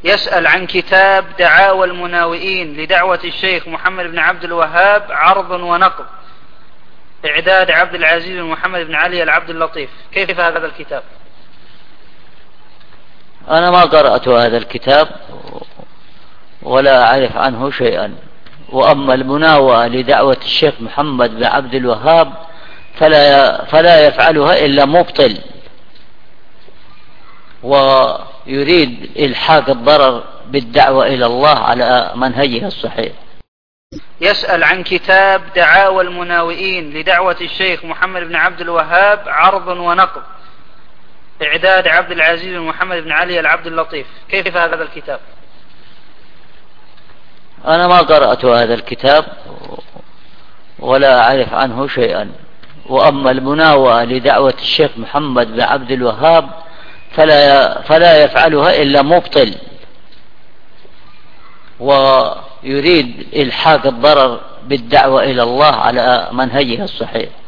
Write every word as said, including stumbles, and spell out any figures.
يسأل عن كتاب دعاوى المناوئين لدعوة الشيخ محمد بن عبد الوهاب عرض ونقض، إعداد عبد العزيز بن محمد بن علي العبد اللطيف. كيف هذا الكتاب؟ أنا ما قرأت هذا الكتاب ولا أعرف عنه شيئا. وأما المناوئة لدعوة الشيخ محمد بن عبد الوهاب فلا فلا يفعلها إلا مبطل ويريد إلحاق الضرر بالدعوة إلى الله على منهجه الصحيح. يسأل عن كتاب دعاوى المناوئين لدعوة الشيخ محمد بن عبد الوهاب عرض ونقض، إعداد عبد العزيز بن محمد بن علي العبد اللطيف. كيف هذا الكتاب؟ أنا ما قرأت هذا الكتاب ولا أعرف عنه شيئا. وأما المناوئة لدعوة الشيخ محمد بن عبد الوهاب فلا فلا يفعلها إلا مبطل ويريد إلحاق الضرر بالدعوة إلى الله على منهجه الصحيح.